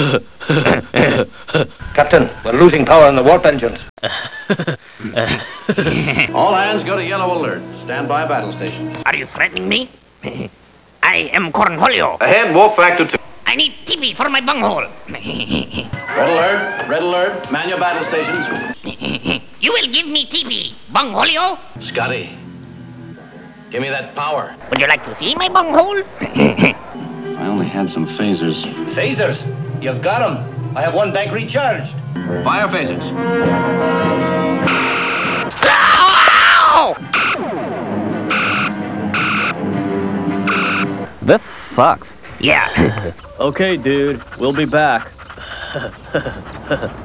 Captain, we're losing power in the warp engines. All hands go to yellow alert. Stand by battle station. Are you threatening me? I am Cornholio. Ahead, warp factor 2. I need TV for my bunghole. Red alert, red alert. Man your battle stations. You will give me TV, Bungholio? Scotty, give me that power. Would you like to see my bunghole? I only had some phasers. Phasers? You've got them. I have one bank recharged. Fire phasers. Ow! This sucks. Yeah. Okay, dude. We'll be back.